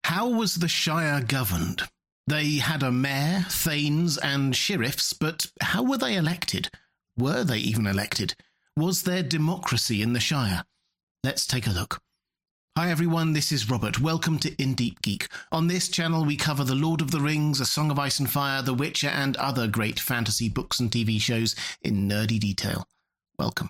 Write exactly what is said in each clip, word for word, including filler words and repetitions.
How was the Shire governed? They had a mayor, thanes and sheriffs, but how were they elected? Were they even elected? Was there democracy in the Shire? Let's take a look. Hi everyone, this is Robert. Welcome to In Deep Geek. On this channel we cover The Lord of the Rings, A Song of Ice and Fire, The Witcher and other great fantasy books and T V shows in nerdy detail. Welcome.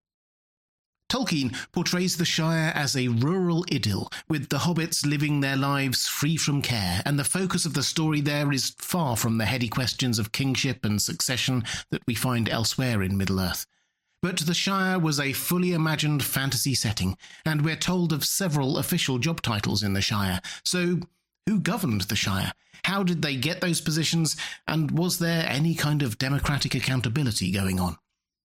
Tolkien portrays the Shire as a rural idyll, with the hobbits living their lives free from care, and the focus of the story there is far from the heady questions of kingship and succession that we find elsewhere in Middle-earth. But the Shire was a fully imagined fantasy setting, and we're told of several official job titles in the Shire. So, who governed the Shire? How did they get those positions, and was there any kind of democratic accountability going on?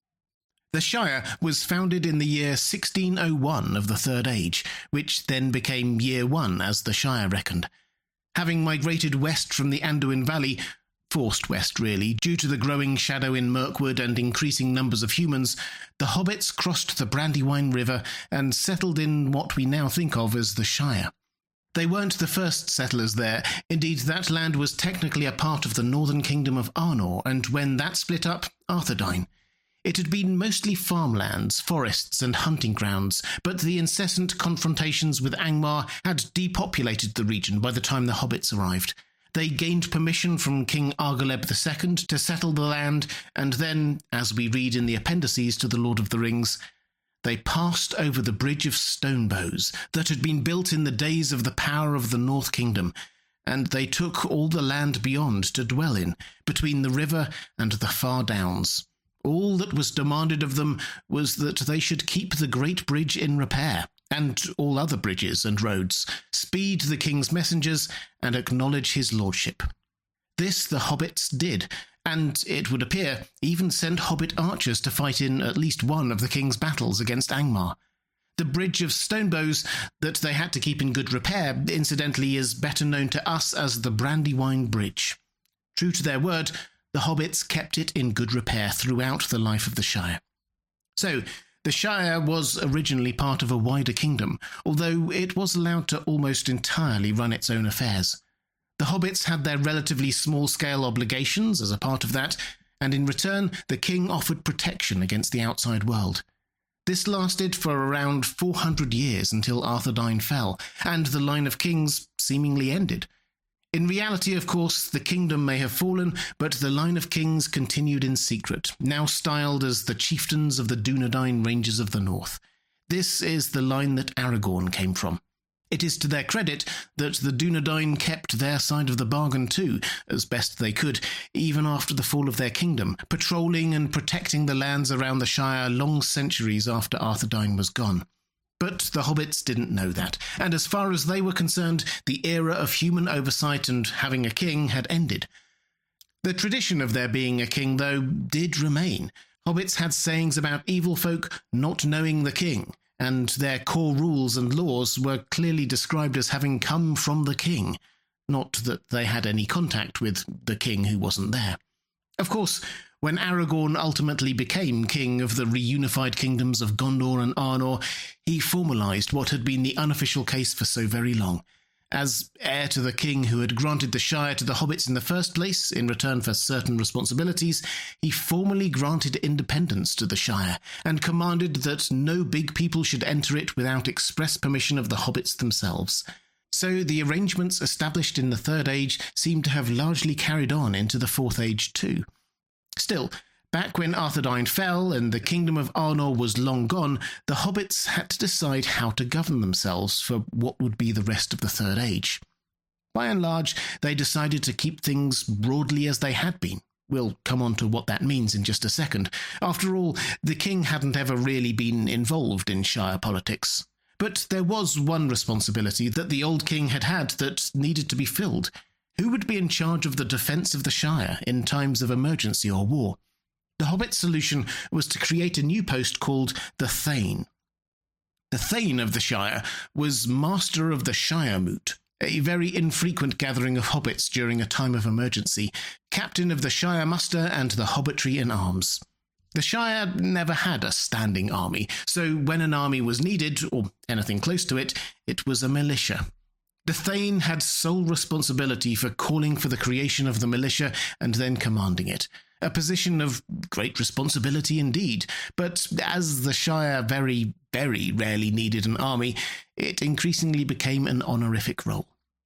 The Shire was founded in the year sixteen oh one of the Third Age, which then became Year One as the Shire reckoned. Having migrated west from the Anduin Valley, forced west really, due to the growing shadow in Mirkwood and increasing numbers of humans, the hobbits crossed the Brandywine River and settled in what we now think of as the Shire. They weren't the first settlers there. Indeed, that land was technically a part of the northern kingdom of Arnor, and when that split up, Arthedain. It had been mostly farmlands, forests and hunting grounds, but the incessant confrontations with Angmar had depopulated the region by the time the hobbits arrived. They gained permission from King Argaleb the Second to settle the land, and then, as we read in the appendices to The Lord of the Rings, they passed over the Bridge of Stonebows that had been built in the days of the power of the North Kingdom, and they took all the land beyond to dwell in, between the river and the far downs. All that was demanded of them was that they should keep the Great Bridge in repair, and all other bridges and roads, speed the king's messengers, and acknowledge his lordship. This the hobbits did, and, it would appear, even sent hobbit archers to fight in at least one of the king's battles against Angmar. The Bridge of Stonebows that they had to keep in good repair, incidentally, is better known to us as the Brandywine Bridge. True to their word, the hobbits kept it in good repair throughout the life of the Shire. So, the Shire was originally part of a wider kingdom, although it was allowed to almost entirely run its own affairs. The hobbits had their relatively small-scale obligations as a part of that, and in return the king offered protection against the outside world. This lasted for around four hundred years until Arthedain fell, and the line of kings seemingly ended. In reality, of course, the kingdom may have fallen, but the line of kings continued in secret, now styled as the chieftains of the Dunedain Ranges of the North. This is the line that Aragorn came from. It is to their credit that the Dunedain kept their side of the bargain too, as best they could, even after the fall of their kingdom, patrolling and protecting the lands around the Shire long centuries after Arthedain was gone. But the hobbits didn't know that, and as far as they were concerned, the era of human oversight and having a king had ended. The tradition of there being a king, though, did remain. Hobbits had sayings about evil folk not knowing the king, and their core rules and laws were clearly described as having come from the king, not that they had any contact with the king who wasn't there. Of course, when Aragorn ultimately became king of the reunified kingdoms of Gondor and Arnor, he formalised what had been the unofficial case for so very long. As heir to the king who had granted the Shire to the hobbits in the first place, in return for certain responsibilities, he formally granted independence to the Shire, and commanded that no big people should enter it without express permission of the hobbits themselves. So the arrangements established in the Third Age seem to have largely carried on into the Fourth Age too. Still, back when Arthedain fell and the kingdom of Arnor was long gone, the hobbits had to decide how to govern themselves for what would be the rest of the Third Age. By and large, they decided to keep things broadly as they had been. We'll come on to what that means in just a second. After all, the king hadn't ever really been involved in Shire politics. But there was one responsibility that the old king had had that needed to be filled. Who would be in charge of the defence of the Shire in times of emergency or war? The Hobbit solution was to create a new post called the Thane. The Thane of the Shire was Master of the Shiremoot, a very infrequent gathering of hobbits during a time of emergency, Captain of the Shire Muster and the Hobbitry in Arms. The Shire never had a standing army, so when an army was needed, or anything close to it, it was a militia. The Thane had sole responsibility for calling for the creation of the militia and then commanding it, a position of great responsibility indeed, but as the Shire very, very rarely needed an army, it increasingly became an honorific role.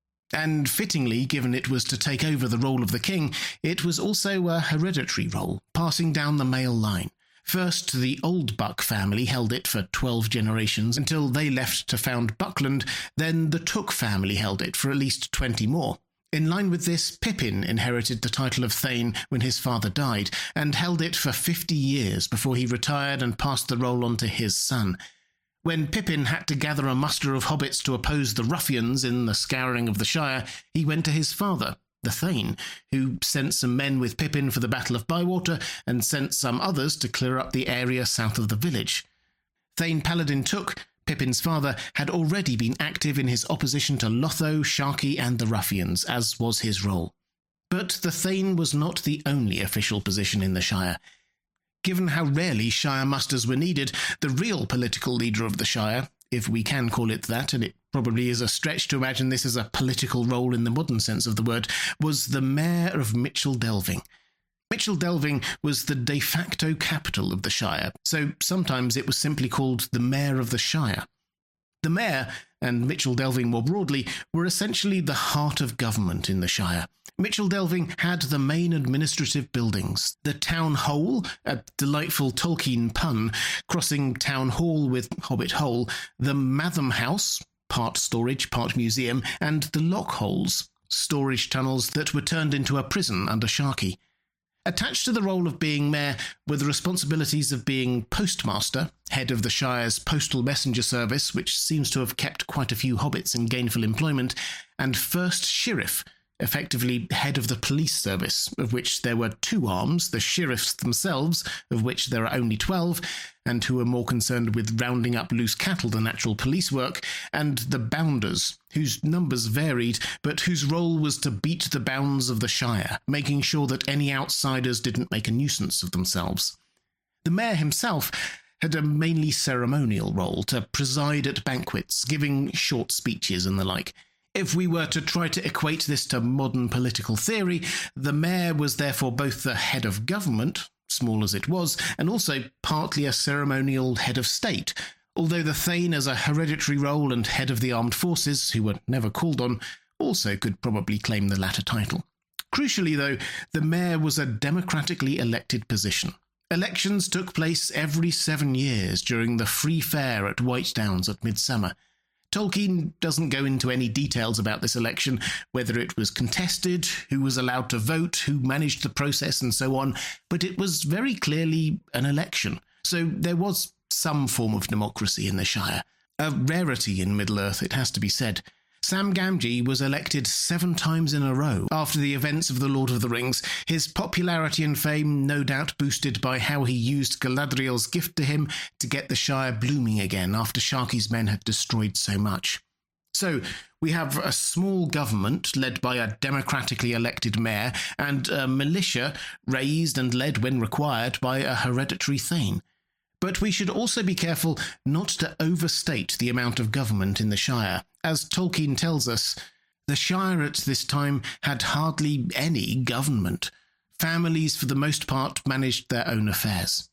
And fittingly, given it was to take over the role of the king, it was also a hereditary role, passing down the male line. First, the Oldbuck family held it for twelve generations until they left to found Buckland, then the Took family held it for at least twenty more. In line with this, Pippin inherited the title of Thane when his father died, and held it for fifty years before he retired and passed the role on to his son. When Pippin had to gather a muster of hobbits to oppose the ruffians in the scouring of the Shire, he went to his father, the Thane, who sent some men with Pippin for the Battle of Bywater and sent some others to clear up the area south of the village. Thane Paladin Took, Pippin's father, had already been active in his opposition to Lotho, Sharkey and the ruffians, as was his role. But the Thane was not the only official position in the Shire. Given how rarely Shire musters were needed, the real political leader of the Shire, if we can call it that, and it probably is a stretch to imagine this as a political role in the modern sense of the word, was the Mayor of Mitchell Delving. Mitchell Delving was the de facto capital of the Shire, so sometimes it was simply called the Mayor of the Shire. The Mayor, and Mitchell Delving more broadly, were essentially the heart of government in the Shire. Mitchell Delving had the main administrative buildings, the Town Hole, a delightful Tolkien pun, crossing Town Hall with Hobbit Hole, the Matham House, part storage, part museum, and the Lockholes, storage tunnels that were turned into a prison under Sharkey. Attached to the role of being mayor were the responsibilities of being postmaster, head of the Shire's postal messenger service, which seems to have kept quite a few hobbits in gainful employment, and first sheriff, effectively head of the police service, of which there were two arms, the sheriffs themselves, of which there are only twelve, and who are more concerned with rounding up loose cattle than actual police work, and the bounders, whose numbers varied, but whose role was to beat the bounds of the Shire, making sure that any outsiders didn't make a nuisance of themselves. The mayor himself had a mainly ceremonial role to preside at banquets, giving short speeches and the like. If we were to try to equate this to modern political theory, the mayor was therefore both the head of government, small as it was, and also partly a ceremonial head of state, although the Thane as a hereditary role and head of the armed forces, who were never called on, also could probably claim the latter title. Crucially, though, the mayor was a democratically elected position. Elections took place every seven years during the free fair at White Downs at midsummer. Tolkien doesn't go into any details about this election, whether it was contested, who was allowed to vote, who managed the process, and so on, but it was very clearly an election, so there was some form of democracy in the Shire. A rarity in Middle-earth, it has to be said. Sam Gamgee was elected seven times in a row after the events of The Lord of the Rings, his popularity and fame no doubt boosted by how he used Galadriel's gift to him to get the Shire blooming again after Sharkey's men had destroyed so much. So, we have a small government led by a democratically elected mayor and a militia raised and led when required by a hereditary Thane. But we should also be careful not to overstate the amount of government in the Shire. As Tolkien tells us, the Shire at this time had hardly any government. Families, for the most part, managed their own affairs.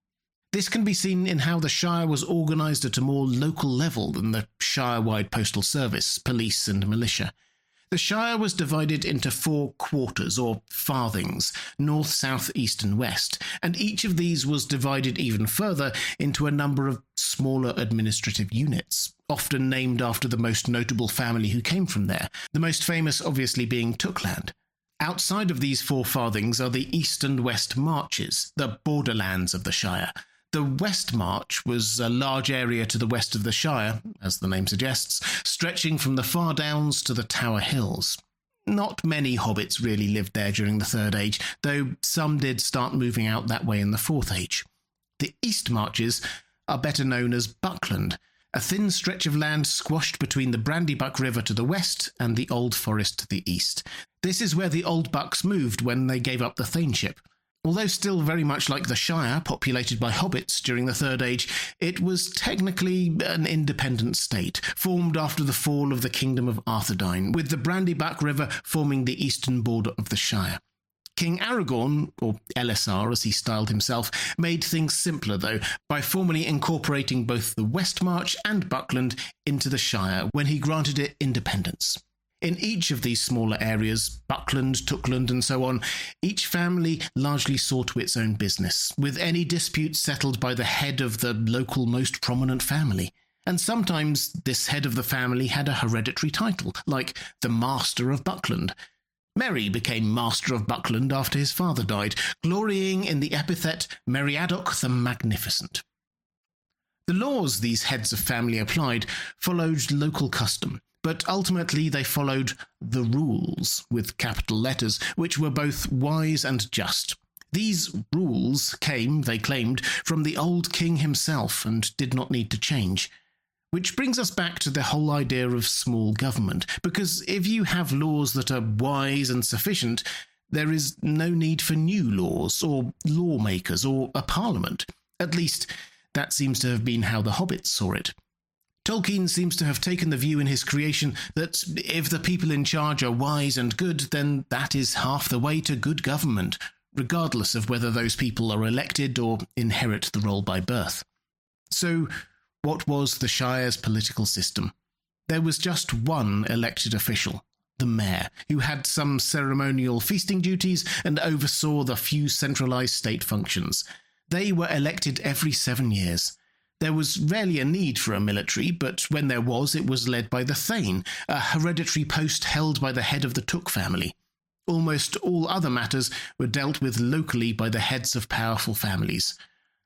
This can be seen in how the Shire was organised at a more local level than the Shire-wide postal service, police and militia. The Shire was divided into four quarters, or farthings, north, south, east and west, and each of these was divided even further into a number of smaller administrative units, often named after the most notable family who came from there, the most famous obviously being Tookland. Outside of these four farthings are the east and west marches, the borderlands of the Shire. The West March was a large area to the west of the Shire, as the name suggests, stretching from the Far Downs to the Tower Hills. Not many hobbits really lived there during the Third Age, though some did start moving out that way in the Fourth Age. The East Marches are better known as Buckland, a thin stretch of land squashed between the Brandybuck River to the west and the Old Forest to the east. This is where the Old Bucks moved when they gave up the thaneship. Although still very much like the Shire, populated by hobbits during the Third Age, it was technically an independent state, formed after the fall of the Kingdom of Arthedain, with the Brandybuck River forming the eastern border of the Shire. King Aragorn, or Elessar as he styled himself, made things simpler though, by formally incorporating both the Westmarch and Buckland into the Shire when he granted it independence. In each of these smaller areas, Buckland, Tookland and so on, each family largely saw to its own business, with any disputes settled by the head of the local most prominent family. And sometimes this head of the family had a hereditary title, like the Master of Buckland. Merry became Master of Buckland after his father died, glorying in the epithet Meriadoc the Magnificent. The laws these heads of family applied followed local custom, but ultimately they followed the rules, with capital letters, which were both wise and just. These rules came, they claimed, from the old king himself and did not need to change. Which brings us back to the whole idea of small government, because if you have laws that are wise and sufficient, there is no need for new laws, or lawmakers, or a parliament. At least, that seems to have been how the hobbits saw it. Tolkien seems to have taken the view in his creation that if the people in charge are wise and good, then that is half the way to good government, regardless of whether those people are elected or inherit the role by birth. So, what was the Shire's political system? There was just one elected official, the mayor, who had some ceremonial feasting duties and oversaw the few centralised state functions. They were elected every seven years. There was rarely a need for a military, but when there was, it was led by the Thane, a hereditary post held by the head of the Took family. Almost all other matters were dealt with locally by the heads of powerful families.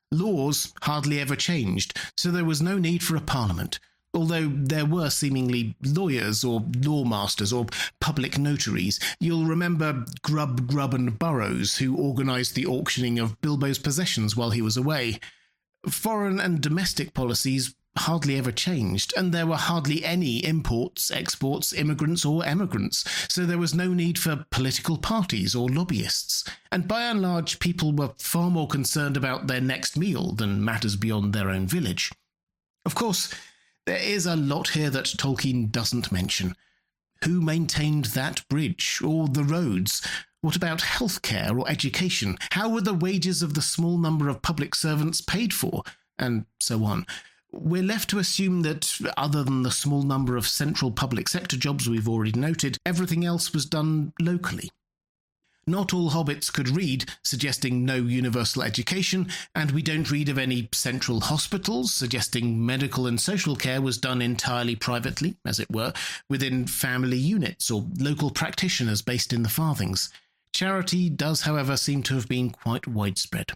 Laws hardly ever changed, so there was no need for a parliament, although there were seemingly lawyers or lawmasters or public notaries. You'll remember Grub, Grub and Burrows, who organised the auctioning of Bilbo's possessions while he was away. Foreign and domestic policies hardly ever changed, and there were hardly any imports, exports, immigrants or emigrants, so there was no need for political parties or lobbyists, and by and large people were far more concerned about their next meal than matters beyond their own village. Of course, there is a lot here that Tolkien doesn't mention. Who maintained that bridge, or the roads? What about healthcare or education? How were the wages of the small number of public servants paid for? And so on. We're left to assume that, other than the small number of central public sector jobs we've already noted, everything else was done locally. Not all hobbits could read, suggesting no universal education, and we don't read of any central hospitals, suggesting medical and social care was done entirely privately, as it were, within family units or local practitioners based in the farthings. Charity does, however, seem to have been quite widespread.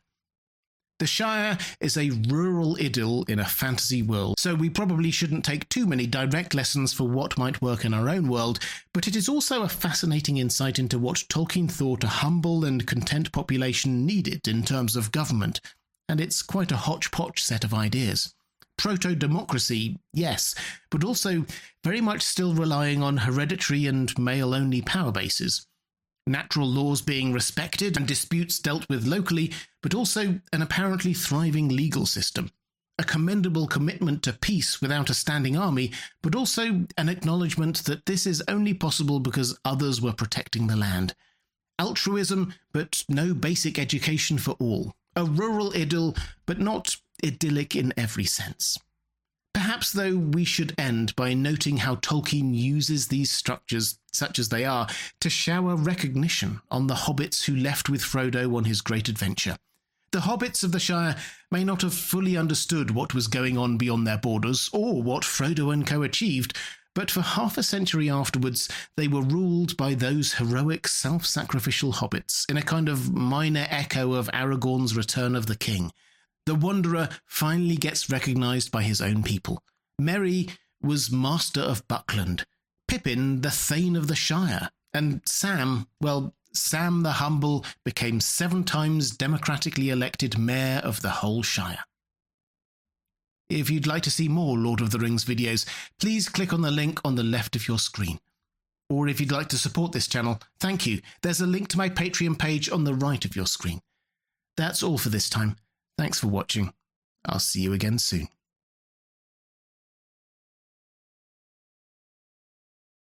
The Shire is a rural idyll in a fantasy world, so we probably shouldn't take too many direct lessons for what might work in our own world, but it is also a fascinating insight into what Tolkien thought a humble and content population needed in terms of government, and it's quite a hodgepodge set of ideas. Proto-democracy, yes, but also very much still relying on hereditary and male-only power bases. Natural laws being respected and disputes dealt with locally, but also an apparently thriving legal system. A commendable commitment to peace without a standing army, but also an acknowledgement that this is only possible because others were protecting the land. Altruism, but no basic education for all. A rural idyll, but not idyllic in every sense. Perhaps, though, we should end by noting how Tolkien uses these structures, such as they are, to shower recognition on the hobbits who left with Frodo on his great adventure. The hobbits of the Shire may not have fully understood what was going on beyond their borders, or what Frodo and co achieved, but for half a century afterwards they were ruled by those heroic self-sacrificial hobbits, in a kind of minor echo of Aragorn's Return of the King. The Wanderer finally gets recognised by his own people. Merry was Master of Buckland, Pippin the Thane of the Shire, and Sam, well, Sam the Humble became seven times democratically elected Mayor of the whole Shire. If you'd like to see more Lord of the Rings videos, please click on the link on the left of your screen. Or if you'd like to support this channel, thank you. There's a link to my Patreon page on the right of your screen. That's all for this time. Thanks for watching. I'll see you again soon.